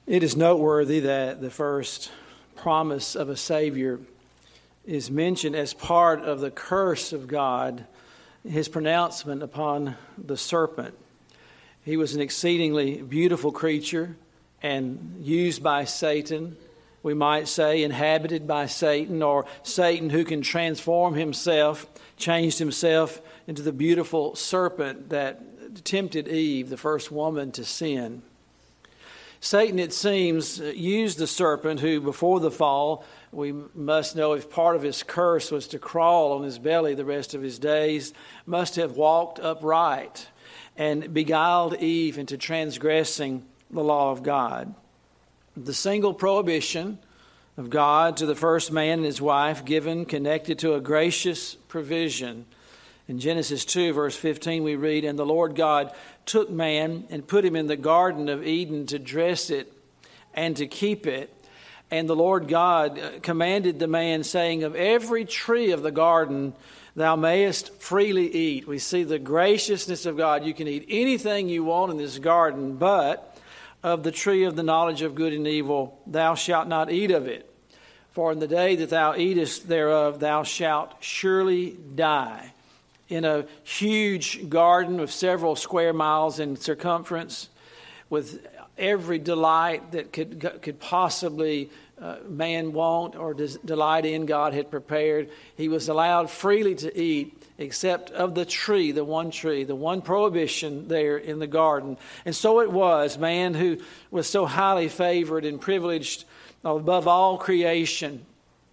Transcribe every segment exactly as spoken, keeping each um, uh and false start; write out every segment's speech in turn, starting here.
It is noteworthy that the first promise of a Savior is mentioned as part of the curse of God, his pronouncement upon the serpent. He was an exceedingly beautiful creature and used by Satan, we might say, inhabited by Satan, or Satan, who can transform himself, changed himself into the beautiful serpent that tempted Eve, the first woman, to sin. Satan, it seems, used the serpent who, before the fall, we must know if part of his curse was to crawl on his belly the rest of his days, must have walked upright and beguiled Eve into transgressing the law of God. The single prohibition of God to the first man and his wife, given, connected to a gracious provision. In Genesis two, verse fifteen, we read, "And the Lord God took man and put him in the Garden of Eden to dress it and to keep it. And the Lord God commanded the man, saying, Of every tree of the garden thou mayest freely eat." We see the graciousness of God. You can eat anything you want in this garden, but of the tree of the knowledge of good and evil thou shalt not eat of it. For in the day that thou eatest thereof thou shalt surely die. In a huge garden of several square miles in circumference, with every delight that could could possibly uh, man want or des- delight in, God had prepared. He was allowed freely to eat, except of the tree, the one tree, the one prohibition there in the garden. And so it was, man who was so highly favored and privileged above all creation,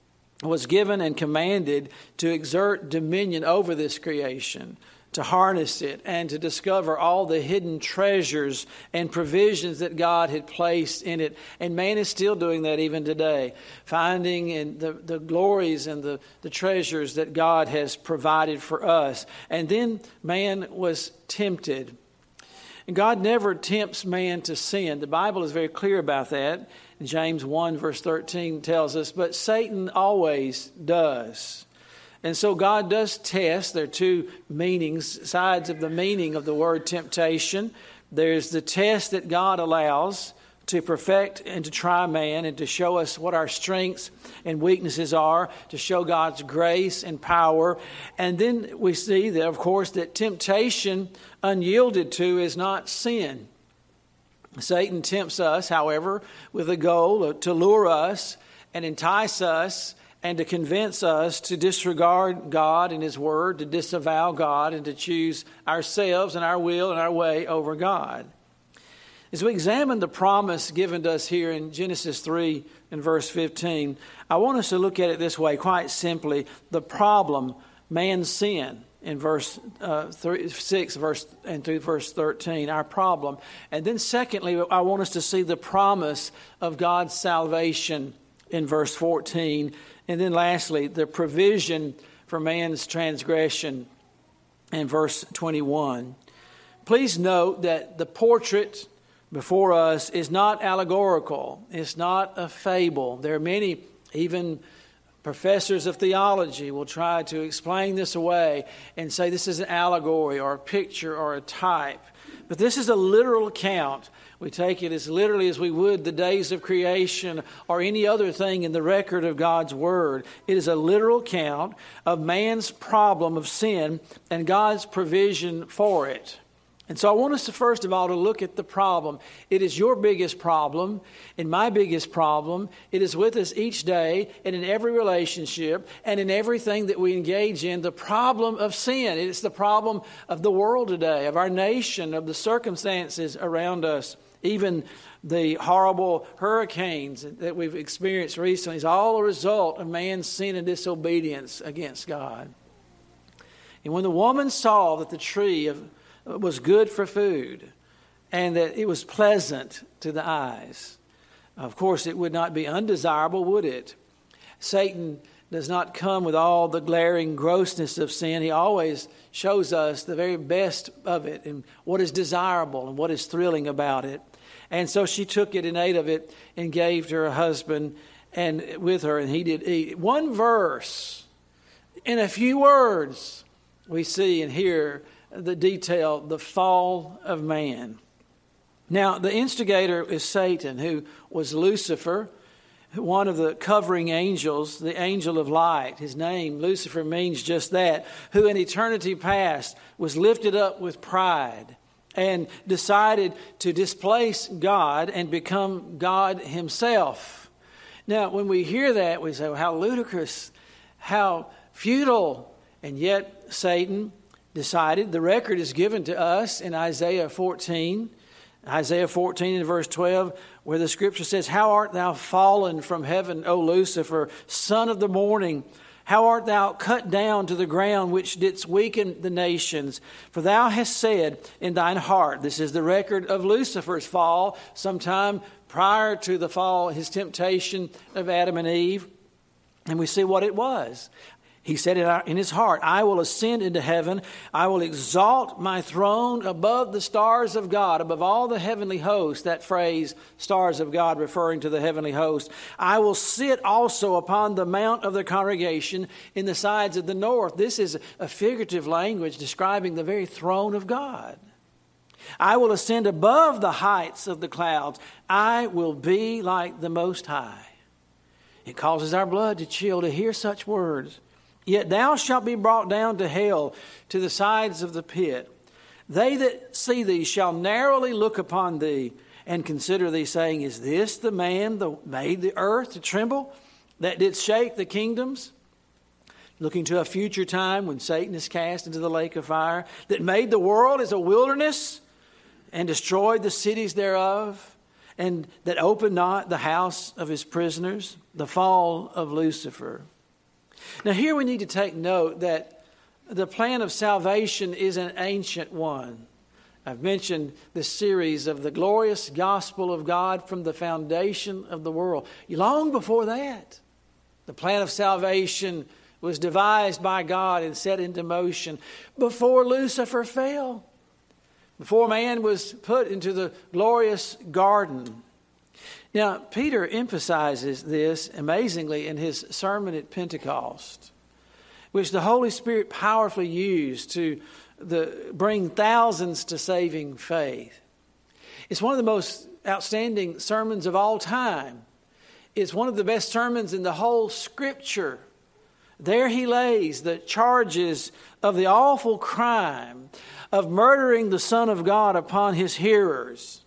was given and commanded to exert dominion over this creation, to harness it, and to discover all the hidden treasures and provisions that God had placed in it. And man is still doing that even today, finding in the, the glories and the, the treasures that God has provided for us. And then man was tempted. And God never tempts man to sin. The Bible is very clear about that. James one verse thirteen tells us, but Satan always does. And so God does test. There are two meanings, sides of the meaning of the word temptation. There's the test that God allows to perfect and to try man and to show us what our strengths and weaknesses are, to show God's grace and power. And then we see that, of course, that temptation unyielded to is not sin. Satan tempts us, however, with a goal to lure us and entice us and to convince us to disregard God and His Word, to disavow God, and to choose ourselves and our will and our way over God. As we examine the promise given to us here in Genesis three and verse fifteen, I want us to look at it this way, quite simply. The problem, man's sin, in verse uh, three, six verse, and through verse thirteen, our problem. And then secondly, I want us to see the promise of God's salvation in verse fourteen. And then lastly, the provision for man's transgression in verse twenty-one. Please note that the portrait before us is not allegorical. It's not a fable. There are many, even professors of theology, will try to explain this away and say this is an allegory or a picture or a type. But this is a literal account. We take it as literally as we would the days of creation or any other thing in the record of God's Word. It is a literal account of man's problem of sin and God's provision for it. And so I want us to first of all to look at the problem. It is your biggest problem and my biggest problem. It is with us each day and in every relationship and in everything that we engage in. The problem of sin. It's the problem of the world today, of our nation, of the circumstances around us. Even the horrible hurricanes that we've experienced recently is all a result of man's sin and disobedience against God. And when the woman saw that the tree of was good for food and that it was pleasant to the eyes, of course it would not be undesirable, would it? Satan does not come with all the glaring grossness of sin. He always shows us the very best of it and what is desirable and what is thrilling about it. And so she took it and ate of it and gave to her husband and with her, and he did eat. One verse, in a few words, we see and hear the detail, the fall of man. Now, the instigator is Satan, who was Lucifer, one of the covering angels, the angel of light. His name, Lucifer, means just that, who in eternity past was lifted up with pride and decided to displace God and become God himself. Now, when we hear that, we say, well, how ludicrous, how futile. And yet Satan decided, the record is given to us in Isaiah fourteen, Isaiah fourteen and verse twelve, where the scripture says, how art thou fallen from heaven, O Lucifer, son of the morning? How art thou cut down to the ground, which didst weaken the nations? For thou hast said in thine heart, this is the record of Lucifer's fall, sometime prior to the fall, his temptation of Adam and Eve. And we see what it was. He said in his heart, I will ascend into heaven. I will exalt my throne above the stars of God, above all the heavenly host. That phrase, stars of God, referring to the heavenly host. I will sit also upon the mount of the congregation in the sides of the north. This is a figurative language describing the very throne of God. I will ascend above the heights of the clouds. I will be like the Most High. It causes our blood to chill to hear such words. Yet thou shalt be brought down to hell, to the sides of the pit. They that see thee shall narrowly look upon thee and consider thee, saying, is this the man that made the earth to tremble, that did shake the kingdoms? Looking to a future time when Satan is cast into the lake of fire, that made the world as a wilderness and destroyed the cities thereof, and that opened not the house of his prisoners, the fall of Lucifer. Now here we need to take note that the plan of salvation is an ancient one. I've mentioned this series of the glorious gospel of God from the foundation of the world. Long before that, the plan of salvation was devised by God and set into motion before Lucifer fell, before man was put into the glorious garden. Now, Peter emphasizes this amazingly in his sermon at Pentecost, which the Holy Spirit powerfully used to the, bring thousands to saving faith. It's one of the most outstanding sermons of all time. It's one of the best sermons in the whole Scripture. There he lays the charges of the awful crime of murdering the Son of God upon his hearers.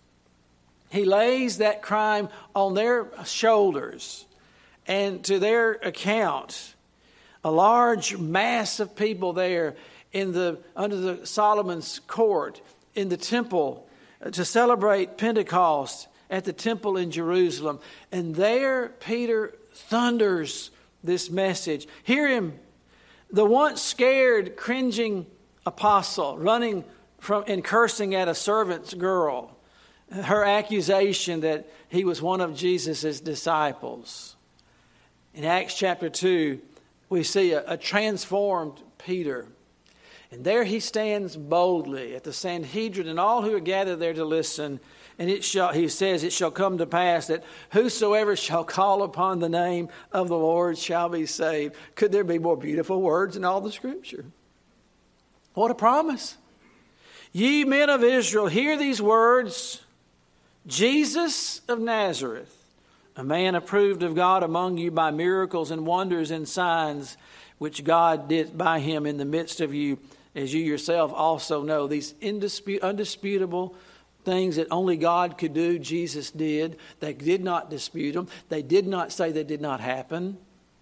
He lays that crime on their shoulders, and to their account, a large mass of people there in the under the Solomon's court in the temple to celebrate Pentecost at the temple in Jerusalem. And there Peter thunders this message. Hear him, the once scared, cringing apostle, running from and cursing at a servant's girl. Her accusation that he was one of Jesus' disciples. In Acts chapter two, we see a, a transformed Peter. And there he stands boldly at the Sanhedrin and all who are gathered there to listen. And it shall, he says, it shall come to pass that whosoever shall call upon the name of the Lord shall be saved. Could there be more beautiful words in all the Scripture? What a promise. Ye men of Israel, hear these words. Jesus of Nazareth, a man approved of God among you by miracles and wonders and signs, which God did by him in the midst of you, as you yourself also know. These indisput- undisputable things that only God could do, Jesus did. They did not dispute them. They did not say they did not happen.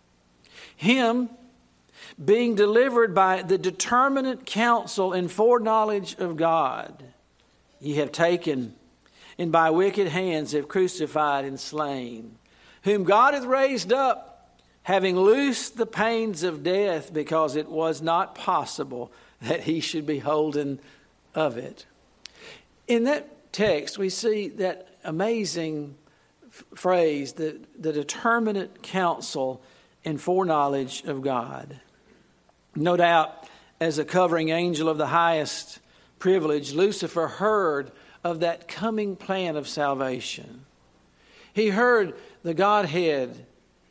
Him being delivered by the determinate counsel and foreknowledge of God, ye have taken, and by wicked hands have crucified and slain, whom God hath raised up, having loosed the pains of death, because it was not possible that he should be holden of it. In that text, we see that amazing f- phrase, the, the determinate counsel and foreknowledge of God. No doubt, as a covering angel of the highest privilege, Lucifer heard of that coming plan of salvation. He heard the Godhead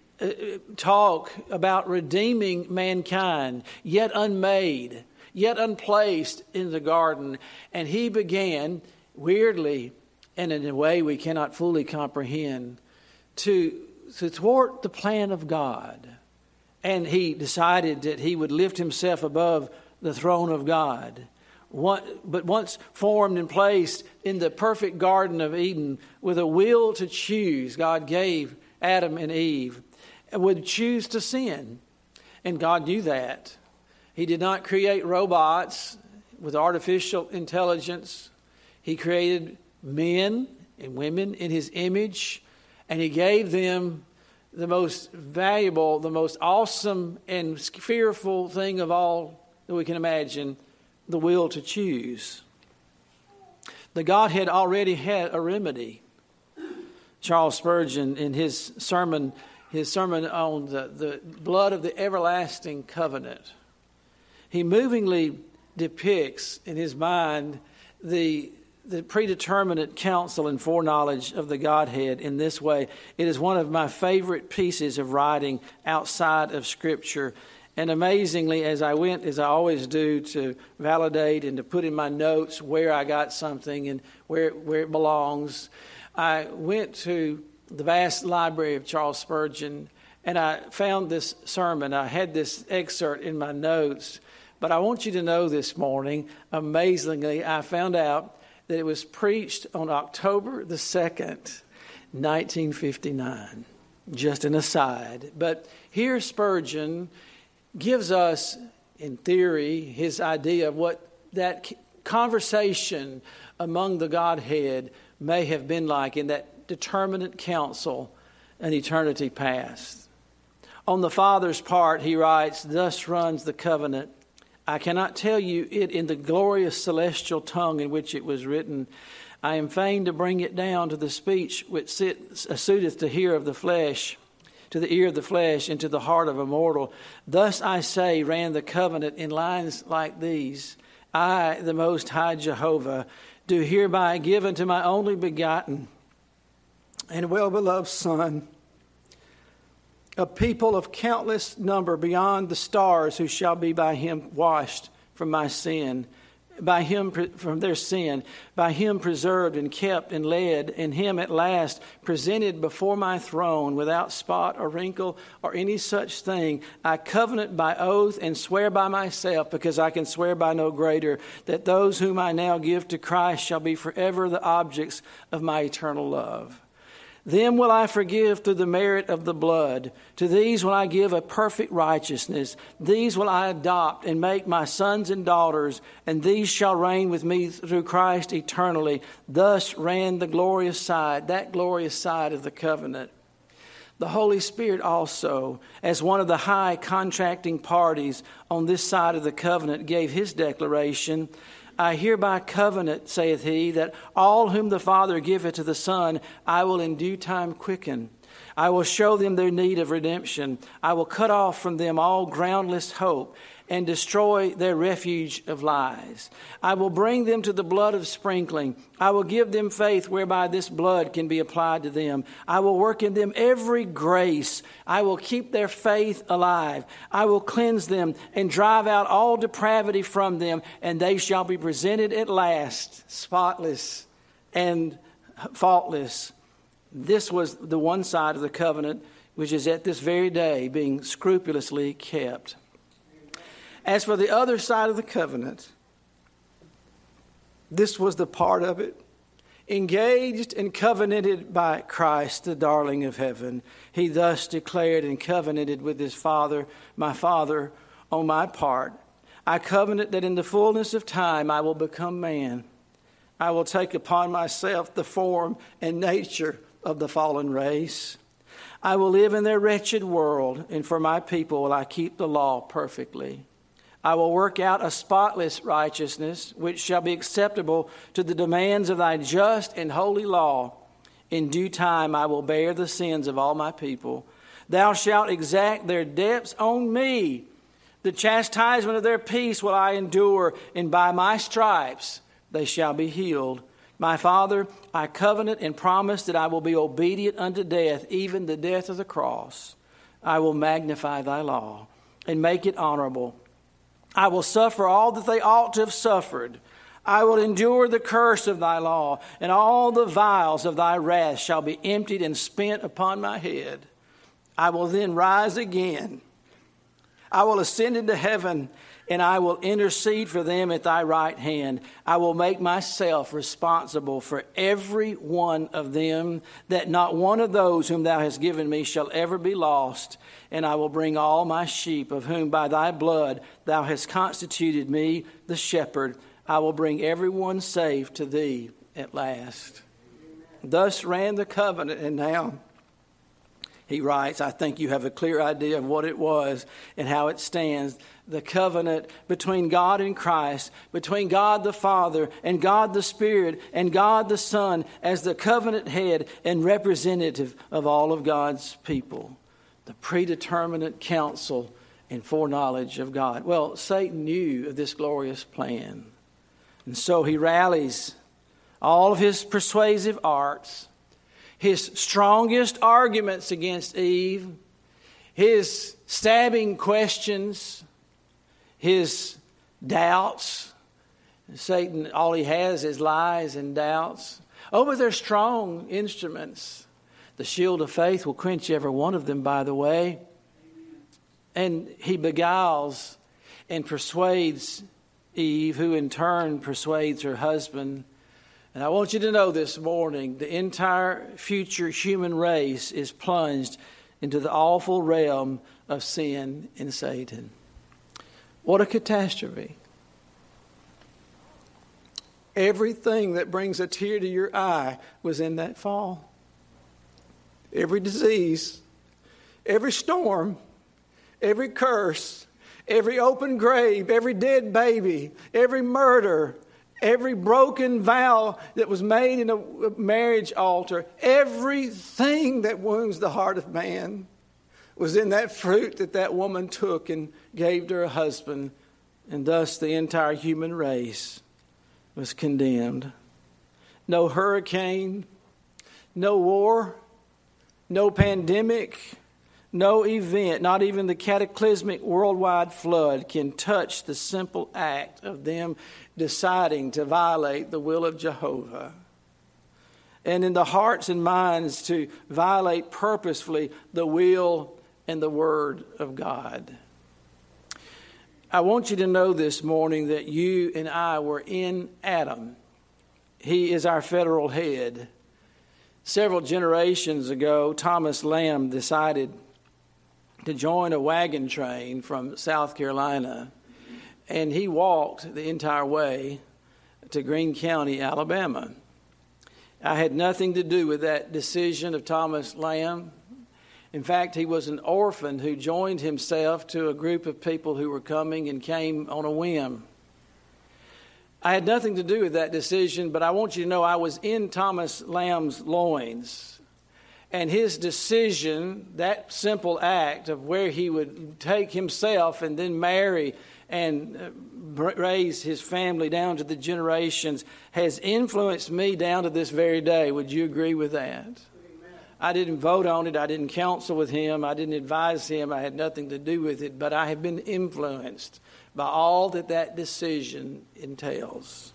talk about redeeming mankind, yet unmade, yet unplaced in the garden. And he began, weirdly and in a way we cannot fully comprehend, to, to thwart the plan of God. And he decided that he would lift himself above the throne of God. One, but once formed and placed in the perfect Garden of Eden with a will to choose, God gave Adam and Eve and would choose to sin. And God knew that. He did not create robots with artificial intelligence. He created men and women in his image, and he gave them the most valuable, the most awesome and fearful thing of all that we can imagine, the will to choose. The Godhead already had a remedy. Charles Spurgeon, in his sermon, his sermon on the, the blood of the everlasting covenant, he movingly depicts in his mind the, the predeterminate counsel and foreknowledge of the Godhead in this way. It is one of my favorite pieces of writing outside of Scripture. And amazingly, as I went, as I always do, to validate and to put in my notes where I got something and where, where it belongs, I went to the vast library of Charles Spurgeon, and I found this sermon. I had this excerpt in my notes. But I want you to know this morning, amazingly, I found out that it was preached on October the second, nineteen fifty-nine. Just an aside. But here Spurgeon gives us, in theory, his idea of what that conversation among the Godhead may have been like in that determinate counsel an eternity past. On the Father's part, he writes, "Thus runs the covenant. I cannot tell you it in the glorious celestial tongue in which it was written. I am fain to bring it down to the speech which sit, suiteth to hear of the flesh, to the ear of the flesh, and to the heart of a mortal. Thus I say ran the covenant in lines like these. I, the Most High Jehovah, do hereby give unto my only begotten and well-beloved Son a people of countless number beyond the stars, who shall be by him washed from my sin, by him from their sin, by him preserved and kept and led, and him at last presented before my throne without spot or wrinkle or any such thing. I covenant by oath and swear by myself, because I can swear by no greater, that those whom I now give to Christ shall be forever the objects of my eternal love. Them will I forgive through the merit of the blood. To these will I give a perfect righteousness. These will I adopt and make my sons and daughters, and these shall reign with me through Christ eternally." Thus ran the glorious side, that glorious side of the covenant. The Holy Spirit also, as one of the high contracting parties on this side of the covenant, gave his declaration. "I hereby covenant, saith he, that all whom the Father giveth to the Son, I will in due time quicken. I will show them their need of redemption. I will cut off from them all groundless hope, and destroy their refuge of lies. I will bring them to the blood of sprinkling. I will give them faith whereby this blood can be applied to them. I will work in them every grace. I will keep their faith alive. I will cleanse them and drive out all depravity from them, and they shall be presented at last, spotless and faultless." This was the one side of the covenant which is at this very day being scrupulously kept. As for the other side of the covenant, this was the part of it. Engaged and covenanted by Christ, the darling of heaven, he thus declared and covenanted with his Father, "My Father, on my part, I covenant that in the fullness of time I will become man. I will take upon myself the form and nature of the fallen race. I will live in their wretched world, and for my people will I keep the law perfectly. I will work out a spotless righteousness, which shall be acceptable to the demands of thy just and holy law. In due time I will bear the sins of all my people. Thou shalt exact their debts on me. The chastisement of their peace will I endure, and by my stripes they shall be healed. My Father, I covenant and promise that I will be obedient unto death, even the death of the cross. I will magnify thy law and make it honorable. I will suffer all that they ought to have suffered. I will endure the curse of thy law, and all the vials of thy wrath shall be emptied and spent upon my head. I will then rise again. I will ascend into heaven, and I will intercede for them at thy right hand. I will make myself responsible for every one of them, that not one of those whom thou hast given me shall ever be lost. And I will bring all my sheep, of whom by thy blood thou hast constituted me the shepherd. I will bring every one safe to thee at last. Thus ran the covenant, and now he writes, I think you have a clear idea of what it was and how it stands. The covenant between God and Christ, between God the Father and God the Spirit and God the Son as the covenant head and representative of all of God's people. The predeterminate counsel and foreknowledge of God. Well, Satan knew of this glorious plan. And so he rallies all of his persuasive arts, his strongest arguments against Eve, his stabbing questions, his doubts. Satan, all he has is lies and doubts. Oh, but they're strong instruments. The shield of faith will quench every one of them, by the way. And he beguiles and persuades Eve, who in turn persuades her husband. And I want you to know this morning, the entire future human race is plunged into the awful realm of sin and Satan. What a catastrophe. Everything that brings a tear to your eye was in that fall. Every disease, every storm, every curse, every open grave, every dead baby, every murder, every broken vow that was made in a marriage altar, everything that wounds the heart of man was in that fruit that that woman took and gave to her husband. And thus the entire human race was condemned. No hurricane, no war, no pandemic, no event, not even the cataclysmic worldwide flood can touch the simple act of them deciding to violate the will of Jehovah. And in the hearts and minds to violate purposefully the will and the word of God. I want you to know this morning that you and I were in Adam. He is our federal head. Several generations ago, Thomas Lamb decided to join a wagon train from South Carolina, and he walked the entire way to Greene County, Alabama. I had nothing to do with that decision of Thomas Lamb. In fact, he was an orphan who joined himself to a group of people who were coming and came on a whim. I had nothing to do with that decision, but I want you to know I was in Thomas Lamb's loins. And his decision, that simple act of where he would take himself and then marry and raise his family down to the generations, has influenced me down to this very day. Would you agree with that? Amen. I didn't vote on it. I didn't counsel with him. I didn't advise him. I had nothing to do with it. But I have been influenced by all that that decision entails.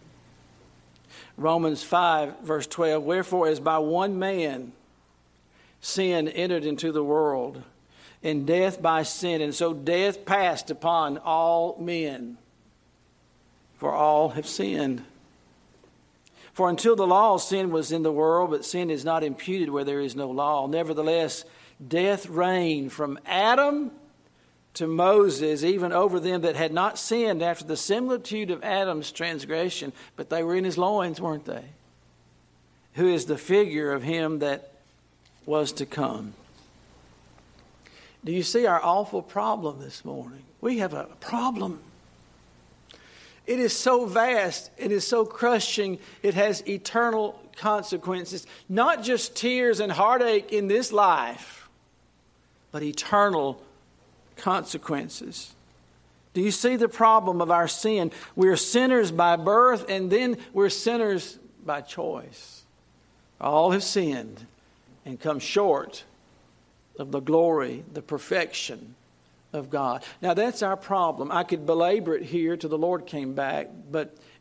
Romans five, verse twelve, wherefore as by one man sin entered into the world, and death by sin, and so death passed upon all men, for all have sinned. For until the law, sin was in the world, but sin is not imputed where there is no law. Nevertheless, death reigned from Adam to Moses, even over them that had not sinned after the similitude of Adam's transgression, but they were in his loins, weren't they? Who is the figure of him that was to come. Do you see our awful problem this morning? We have a problem. It is so vast. It is so crushing. It has eternal consequences. Not just tears and heartache in this life, but eternal consequences. Do you see the problem of our sin? We're sinners by birth, and then we're sinners by choice. All have sinned and come short of the glory, the perfection of God. Now that's our problem. I could belabor it here till the Lord came back, but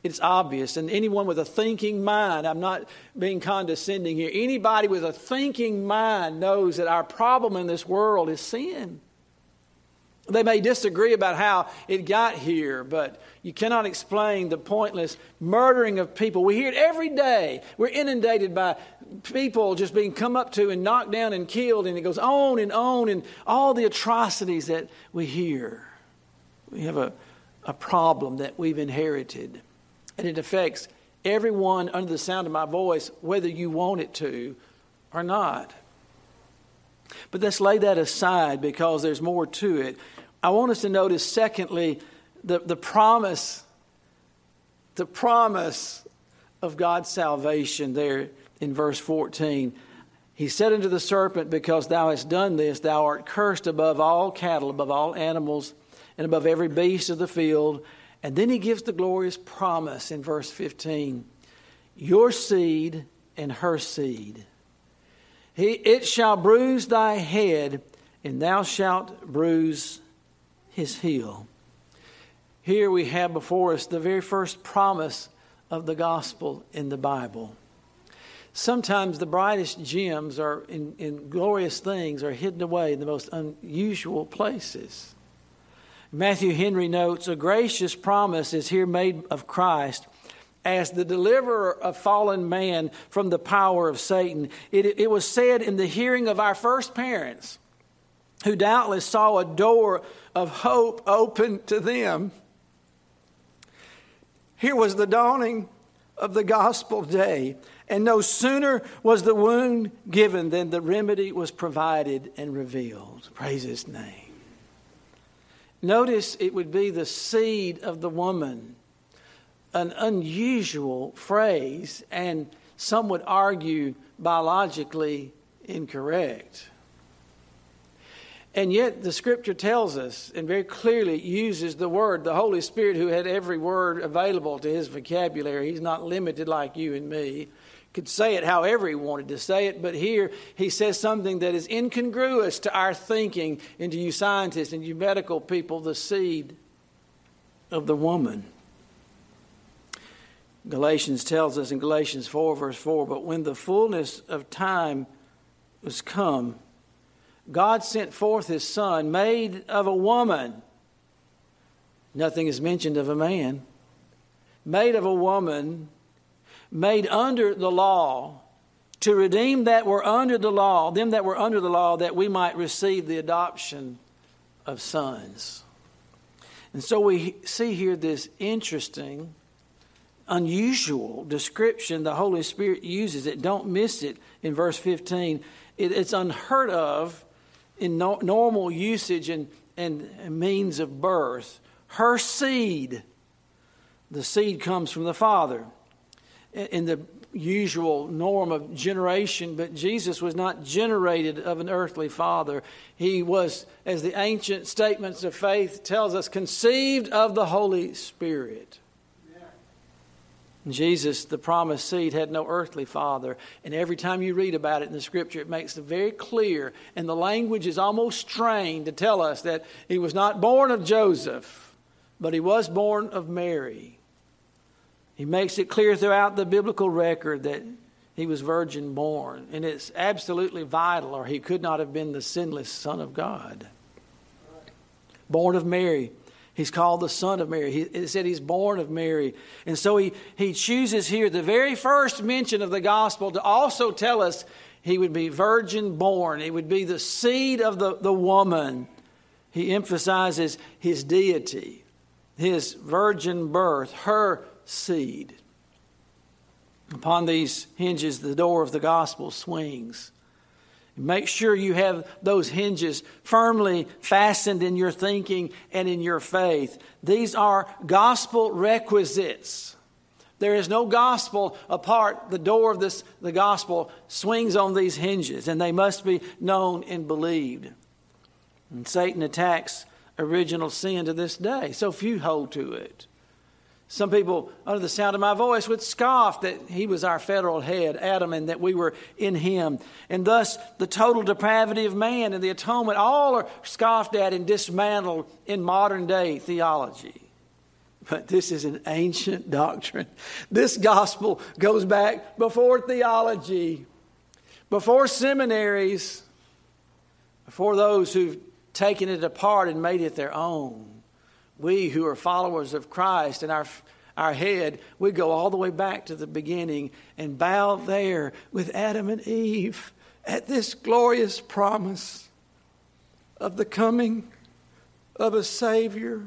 It's obvious. And anyone with a thinking mind, I'm not being condescending here, anybody with a thinking mind knows that our problem in this world is sin. They may disagree about how it got here, but you cannot explain the pointless murdering of people. We hear it every day. We're inundated by people just being come up to and knocked down and killed, and it goes on and on, and all the atrocities that we hear. We have a, a problem that we've inherited, and it affects everyone under the sound of my voice, whether you want it to or not. But let's lay that aside because there's more to it. I want us to notice, secondly, the, the promise, the promise of God's salvation there in verse fourteen. He said unto the serpent, because thou hast done this, thou art cursed above all cattle, above all animals, and above every beast of the field. And then he gives the glorious promise in verse fifteen. Your seed and her seed. He, it shall bruise thy head, and thou shalt bruise his heel. Here we have before us the very first promise of the gospel in the Bible. Sometimes the brightest gems are in, in glorious things are hidden away in the most unusual places. Matthew Henry notes, a gracious promise is here made of Christ as the deliverer of fallen man from the power of Satan. It, it was said in the hearing of our first parents, who doubtless saw a door of hope open to them. Here was the dawning of the gospel day, and no sooner was the wound given than the remedy was provided and revealed. Praise his name. Notice it would be the seed of the woman, an unusual phrase, and some would argue biologically incorrect. And yet the Scripture tells us, and very clearly uses the word, the Holy Spirit, who had every word available to his vocabulary. He's not limited like you and me. Could say it however he wanted to say it, but here he says something that is incongruous to our thinking and to you scientists and you medical people, the seed of the woman. Galatians tells us in Galatians four, verse four, but when the fullness of time was come, God sent forth his Son, made of a woman. Nothing is mentioned of a man. Made of a woman, made under the law, to redeem that were under the law, them that were under the law, that we might receive the adoption of sons. And so we see here this interesting, unusual description the Holy Spirit uses. It don't miss it in verse fifteen. It, it's unheard of in no, normal usage and, and means of birth. Her seed, the seed comes from the Father in the usual norm of generation, but Jesus was not generated of an earthly father. He was, as the ancient statements of faith tells us, conceived of the Holy Spirit. Jesus, the promised seed, had no earthly father. And every time you read about it in the Scripture, it makes it very clear. And the language is almost strained to tell us that he was not born of Joseph, but he was born of Mary. He makes it clear throughout the biblical record that he was virgin born. And it's absolutely vital, or he could not have been the sinless Son of God. Born of Mary. He's called the Son of Mary. He, it said he's born of Mary. And so he, he chooses here the very first mention of the gospel to also tell us he would be virgin born. It would be the seed of the, the woman. He emphasizes his deity, his virgin birth, her seed. Upon these hinges, the door of the gospel swings. Make sure you have those hinges firmly fastened in your thinking and in your faith. These are gospel requisites. There is no gospel apart. The door of this, the gospel swings on these hinges, and they must be known and believed. And Satan attacks original sin to this day. So few hold to it. Some people, under the sound of my voice, would scoff that he was our federal head, Adam, and that we were in him. And thus, the total depravity of man and the atonement, all are scoffed at and dismantled in modern day theology. But this is an ancient doctrine. This gospel goes back before theology, before seminaries, before those who've taken it apart and made it their own. We who are followers of Christ and our our head, we go all the way back to the beginning and bow there with Adam and Eve at this glorious promise of the coming of a Savior.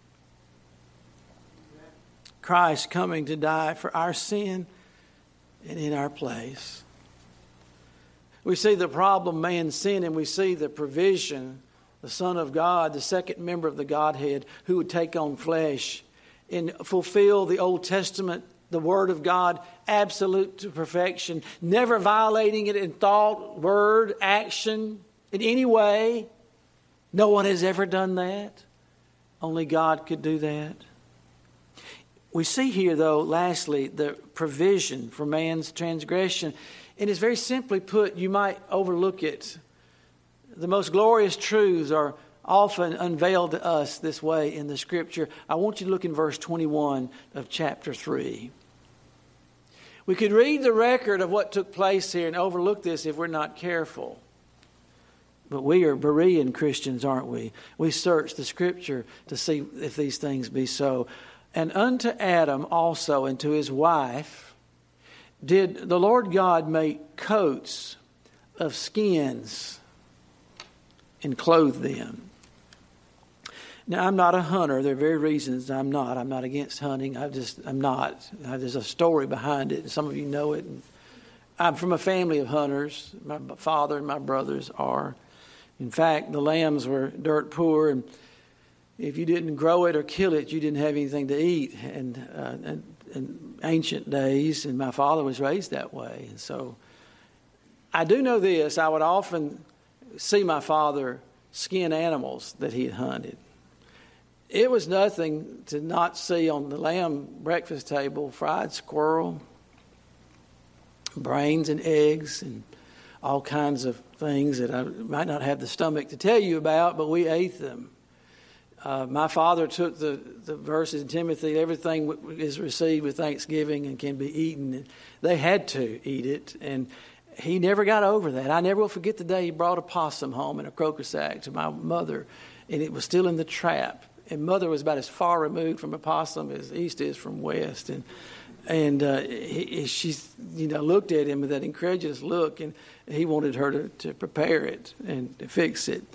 Christ coming to die for our sin and in our place. We see the problem, man's sin, and we see the provision, the Son of God, the second member of the Godhead, who would take on flesh and fulfill the Old Testament, the Word of God, absolute to perfection, never violating it in thought, word, action, in any way. No one has ever done that. Only God could do that. We see here, though, lastly, the provision for man's transgression. And it's very simply put, you might overlook it. The most glorious truths are often unveiled to us this way in the Scripture. I want you to look in verse twenty-one of chapter three. We could read the record of what took place here and overlook this if we're not careful. But we are Berean Christians, aren't we? We search the Scripture to see if these things be so. And unto Adam also and to his wife did the Lord God make coats of skins and clothe them. Now, I'm not a hunter. There are very reasons I'm not. I'm not against hunting. I just, I'm not. There's a story behind it, and some of you know it. I'm from a family of hunters. My father and my brothers are. In fact, the lambs were dirt poor, and if you didn't grow it or kill it, you didn't have anything to eat. And uh, in, in ancient days, and my father was raised that way. And so I do know this. I would often see my father skin animals that he had hunted. It was nothing to not see on the lamb breakfast table fried squirrel, brains and eggs, and all kinds of things that I might not have the stomach to tell you about, but we ate them. Uh, my father took the, the verses in Timothy, everything w- is received with thanksgiving and can be eaten. And they had to eat it, and he never got over that. I never will forget the day he brought a possum home in a croaker sack to my mother, and it was still in the trap. And Mother was about as far removed from a possum as East is from West. And and uh, he, she you know, looked at him with that incredulous look, and he wanted her to, to prepare it and to fix it.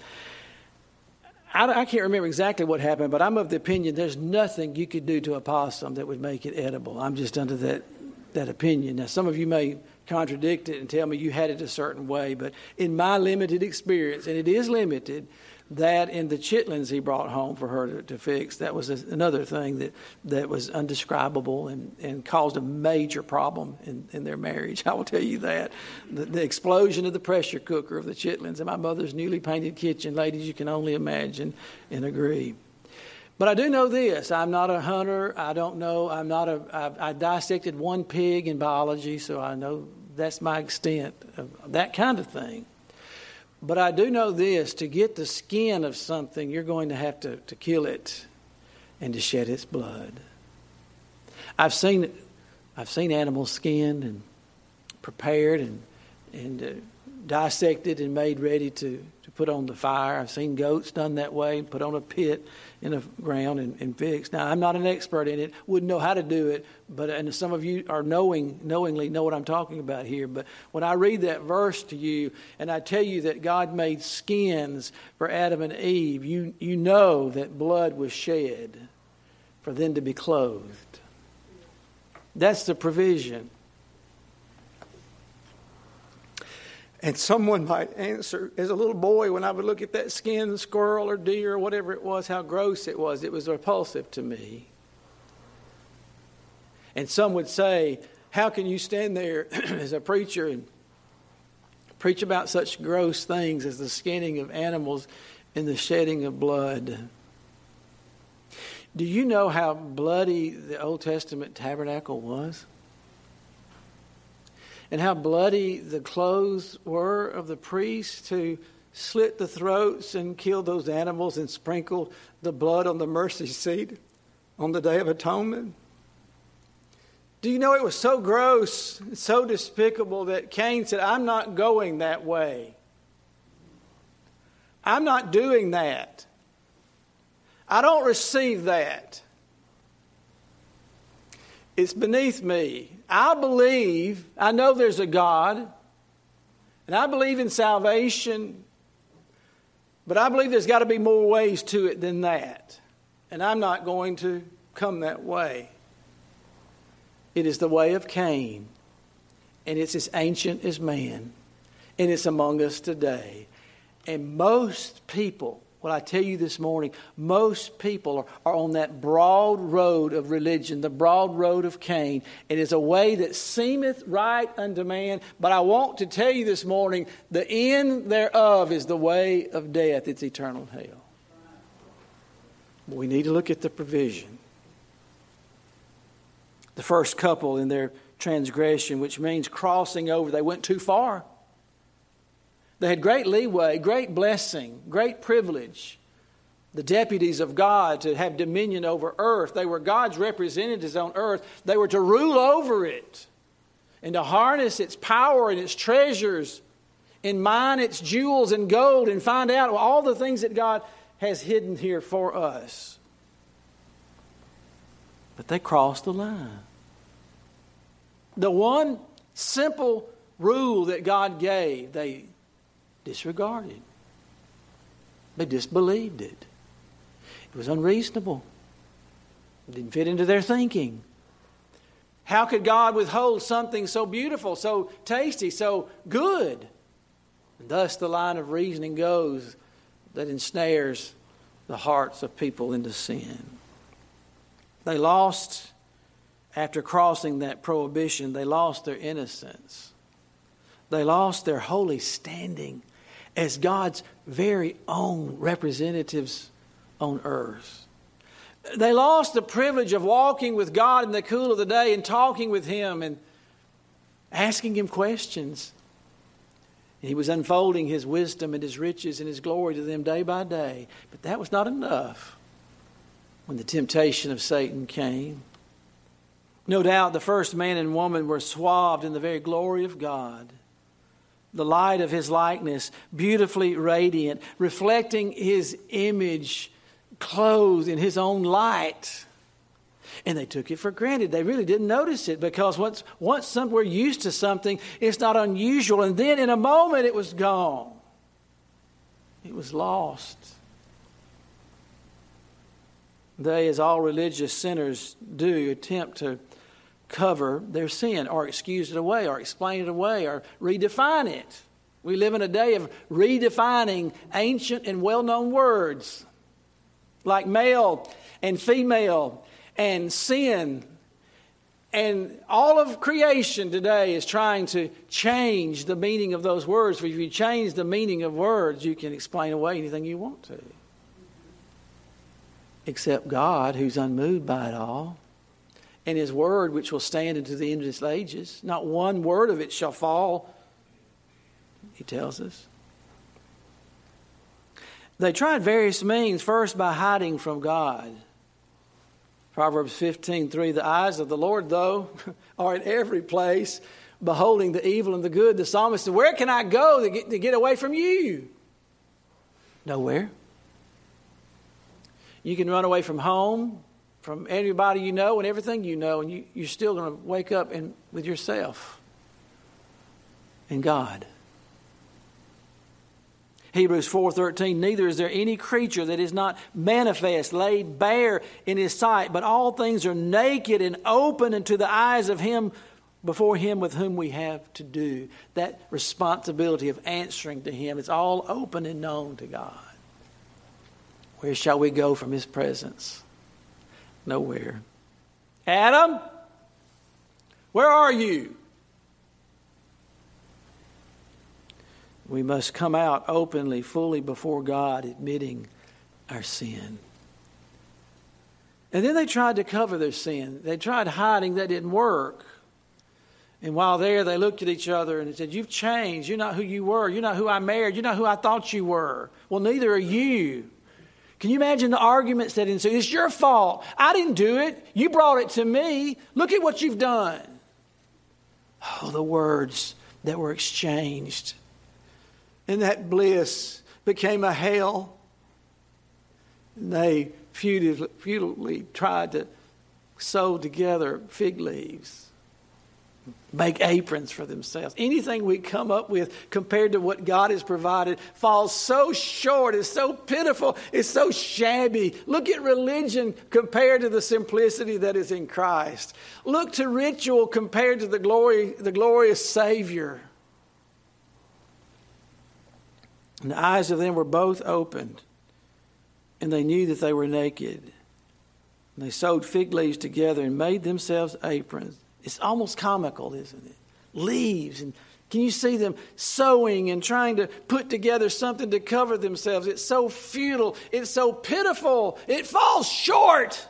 I, I can't remember exactly what happened, but I'm of the opinion there's nothing you could do to a possum that would make it edible. I'm just under that, that opinion. Now, some of you may contradict it and tell me you had it a certain way, but in my limited experience, and it is limited, that and the chitlins he brought home for her to, to fix, that was a, another thing that, that was undescribable and, and caused a major problem in, in their marriage. I will tell you that. The, the explosion of the pressure cooker of the chitlins in my mother's newly painted kitchen, ladies, you can only imagine and agree. But I do know this. I'm not a hunter. I don't know. I'm not a, I, I dissected one pig in biology, so I know that's my extent of that kind of thing. But I do know this, to get the skin of something, you're going to have to, to kill it and to shed its blood. I've seen I've seen animals skinned and prepared and, and uh, dissected and made ready to, to put on the fire. I've seen goats done that way, put on a pit in the ground and, and fixed. Now, I'm not an expert in it, wouldn't know how to do it, but and some of you are knowing, knowingly know what I'm talking about here. But when I read that verse to you and I tell you that God made skins for Adam and Eve, you, you know that blood was shed for them to be clothed. That's the provision. And someone might answer, as a little boy, when I would look at that skinned squirrel or deer or whatever it was, how gross it was. It was repulsive to me. And some would say, how can you stand there as a preacher and preach about such gross things as the skinning of animals and the shedding of blood? Do you know how bloody the Old Testament tabernacle was? And how bloody the clothes were of the priests who slit the throats and killed those animals and sprinkled the blood on the mercy seat on the Day of Atonement? Do you know it was so gross, so despicable that Cain said, I'm not going that way. I'm not doing that. I don't receive that. It's beneath me. I believe, I know there's a God, and I believe in salvation, but I believe there's got to be more ways to it than that. And I'm not going to come that way. It is the way of Cain, and it's as ancient as man, and it's among us today. And most people, what I tell you this morning, most people are, are on that broad road of religion, the broad road of Cain. It is a way that seemeth right unto man, but I want to tell you this morning, the end thereof is the way of death. It's eternal hell. But we need to look at the provision. The first couple in their transgression, which means crossing over, they went too far. They had great leeway, great blessing, great privilege. The deputies of God to have dominion over earth. They were God's representatives on earth. They were to rule over it and to harness its power and its treasures and mine its jewels and gold and find out all the things that God has hidden here for us. But they crossed the line. The one simple rule that God gave, they disregarded. They disbelieved it. It was unreasonable. It didn't fit into their thinking. How could God withhold something so beautiful, so tasty, so good? And thus the line of reasoning goes that ensnares the hearts of people into sin. They lost, after crossing that prohibition, they lost their innocence. They lost their holy standing as God's very own representatives on earth. They lost the privilege of walking with God in the cool of the day and talking with Him and asking Him questions. And He was unfolding His wisdom and His riches and His glory to them day by day. But that was not enough when the temptation of Satan came. No doubt the first man and woman were swathed in the very glory of God. The light of His likeness, beautifully radiant, reflecting His image, clothed in His own light. And they took it for granted. They really didn't notice it because once, once some, we're used to something, it's not unusual. And then in a moment it was gone. It was lost. They, as all religious sinners do, attempt to cover their sin or excuse it away or explain it away or redefine it. We live in a day of redefining ancient and well-known words like male and female and sin. And all of creation today is trying to change the meaning of those words. If you change the meaning of words, you can explain away anything you want to. Except God, who's unmoved by it all. And His word, which will stand into the endless ages. Not one word of it shall fall, He tells us. They tried various means, first by hiding from God. Proverbs fifteen three, the eyes of the Lord, though, are in every place, beholding the evil and the good. The psalmist said, where can I go to get, to get away from you? Nowhere. You can run away from home, from everybody you know and everything you know, and you, you're still going to wake up in, with yourself and God. Hebrews four thirteen, neither is there any creature that is not manifest, laid bare in His sight, but all things are naked and open unto the eyes of Him before Him with whom we have to do. That responsibility of answering to Him, it's all open and known to God. Where shall we go from His presence? Nowhere. Adam, where are you? We must come out openly, fully before God, admitting our sin. And then they tried to cover their sin. They tried hiding. That didn't work. And while there, they looked at each other and said, you've changed. You're not who you were. You're not who I married. You're not who I thought you were. Well, neither are you. Can you imagine the arguments that ensue? It's your fault. I didn't do it. You brought it to me. Look at what you've done. Oh, the words that were exchanged. And that bliss became a hell. And they futilely, futilely tried to sew together fig leaves, make aprons for themselves. Anything we come up with compared to what God has provided falls so short, it's so pitiful, it's so shabby. Look at religion compared to the simplicity that is in Christ. Look to ritual compared to the glory, the glorious Savior. And the eyes of them were both opened, and they knew that they were naked. And they sewed fig leaves together and made themselves aprons. It's almost comical, isn't it? Leaves. And can you see them sewing and trying to put together something to cover themselves? It's so futile. It's so pitiful. It falls short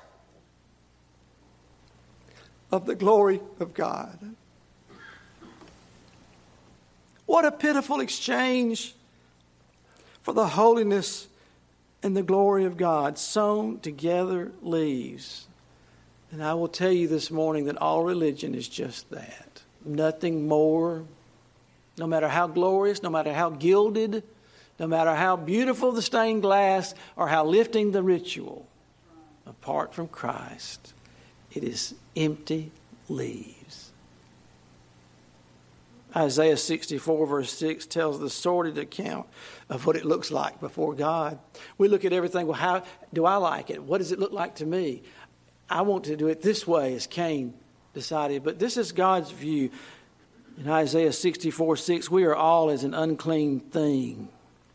of the glory of God. What a pitiful exchange for the holiness and the glory of God. Sewn together leaves. And I will tell you this morning that all religion is just that. Nothing more. No matter how glorious, no matter how gilded, no matter how beautiful the stained glass, or how lifting the ritual, apart from Christ, it is empty leaves. Isaiah sixty-four verse six tells the sordid account of what it looks like before God. We look at everything, well, how do I like it? What does it look like to me? I want to do it this way, as Cain decided. But this is God's view. In Isaiah sixty-four six, we are all as an unclean thing.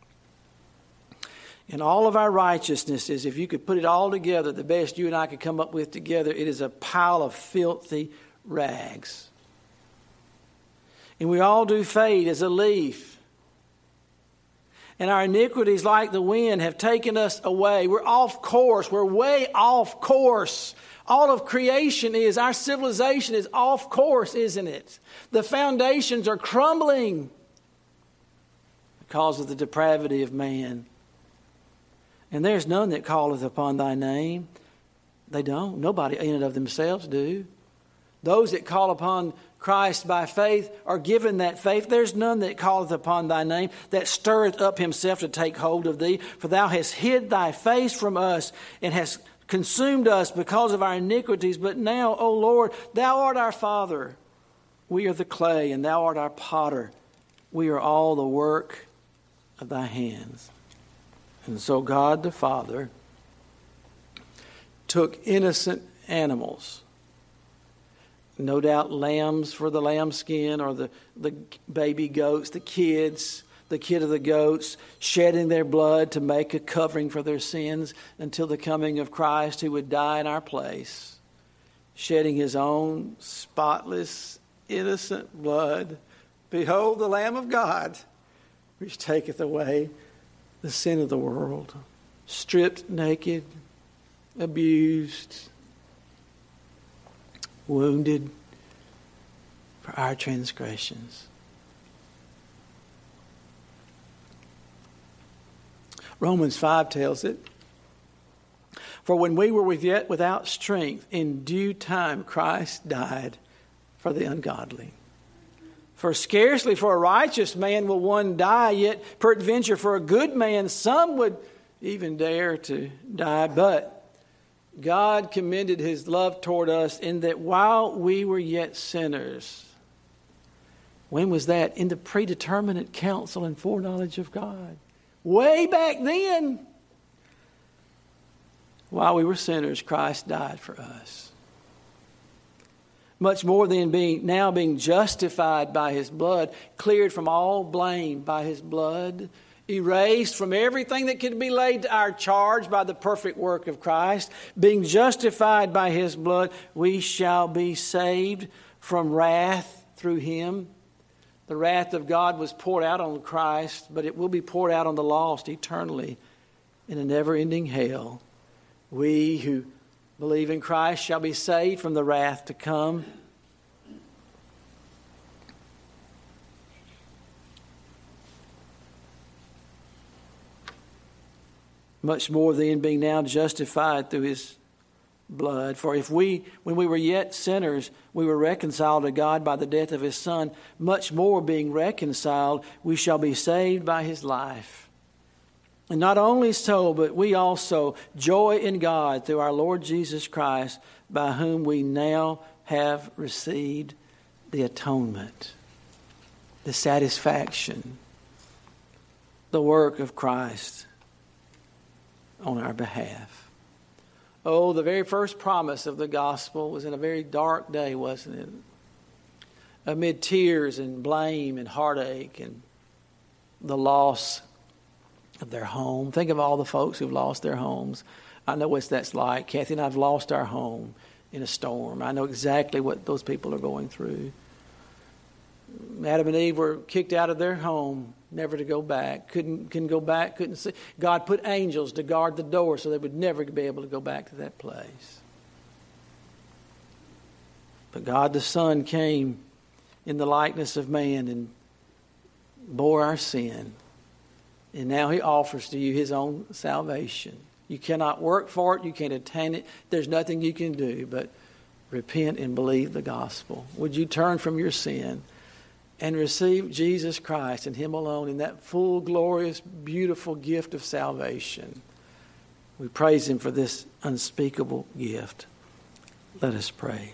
And all of our righteousness is, if you could put it all together, the best you and I could come up with together, it is a pile of filthy rags. And we all do fade as a leaf. And our iniquities, like the wind, have taken us away. We're off course. We're way off course. All of creation is, our civilization is off course, isn't it? The foundations are crumbling because of the depravity of man. And there's none that calleth upon thy name. They don't. Nobody in and of themselves do. Those that call upon Christ by faith are given that faith. There's none that calleth upon thy name, that stirreth up himself to take hold of thee. For thou hast hid thy face from us, and hast consumed us because of our iniquities. But now, O Lord, thou art our Father. We are the clay, and thou art our potter. We are all the work of thy hands. And so God the Father took innocent animals, no doubt lambs for the lambskin, or the, the baby goats, the kids, the kid of the goats, shedding their blood to make a covering for their sins until the coming of Christ, who would die in our place, shedding his own spotless, innocent blood. Behold the Lamb of God, which taketh away the sin of the world. Stripped naked, abused, wounded for our transgressions. Romans five tells it. For when we were yet without strength, in due time Christ died for the ungodly. For scarcely for a righteous man will one die, yet peradventure for a good man some would even dare to die. But God commended his love toward us in that while we were yet sinners. When was that? In the predeterminate counsel and foreknowledge of God. Way back then. While we were sinners, Christ died for us. Much more than being now being justified by his blood, cleared from all blame by his blood, erased from everything that could be laid to our charge by the perfect work of Christ, being justified by his blood, we shall be saved from wrath through him. The wrath of God was poured out on Christ, but it will be poured out on the lost eternally in a never-ending hell. We who believe in Christ shall be saved from the wrath to come. much more then being now justified through his blood. For if we, when we were yet sinners, we were reconciled to God by the death of his Son, much more being reconciled, we shall be saved by his life. And not only so, but we also joy in God through our Lord Jesus Christ, by whom we now have received the atonement, the satisfaction, the work of Christ on our behalf. Oh, the very first promise of the gospel was in a very dark day, wasn't it? Amid tears and blame and heartache and the loss of their home. Think of all the folks who've lost their homes. I know what that's like. Kathy and I have lost our home in a storm. I know exactly what those people are going through. Adam and Eve were kicked out of their home, never to go back. Couldn't, couldn't go back, couldn't see. God put angels to guard the door so they would never be able to go back to that place. But God the Son came in the likeness of man and bore our sin. And now he offers to you his own salvation. You cannot work for it. You can't attain it. There's nothing you can do but repent and believe the gospel. Would you turn from your sin and receive Jesus Christ and him alone in that full, glorious, beautiful gift of salvation? We praise him for this unspeakable gift. Let us pray.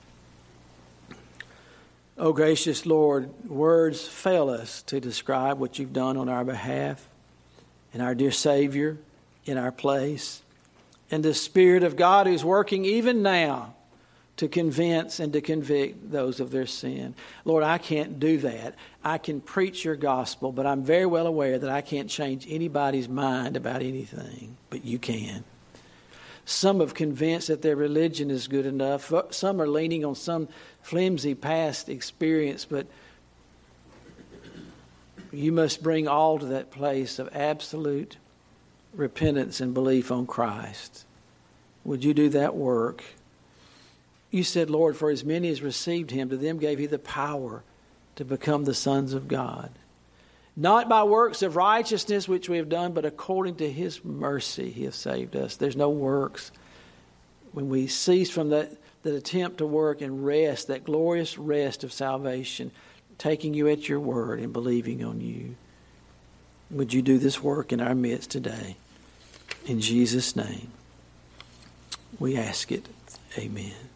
Oh, gracious Lord, words fail us to describe what you've done on our behalf, and our dear Savior in our place, and the Spirit of God who's working even now to convince and to convict those of their sin. Lord, I can't do that. I can preach your gospel, but I'm very well aware that I can't change anybody's mind about anything, but you can. Some have convinced that their religion is good enough. Some are leaning on some flimsy past experience, but you must bring all to that place of absolute repentance and belief on Christ. Would you do that work? You said, Lord, for as many as received him, to them gave he the power to become the sons of God. Not by works of righteousness which we have done, but according to his mercy he has saved us. There's no works. When we cease from that, that attempt to work and rest, that glorious rest of salvation, taking you at your word and believing on you. Would you do this work in our midst today? In Jesus' name, we ask it. Amen.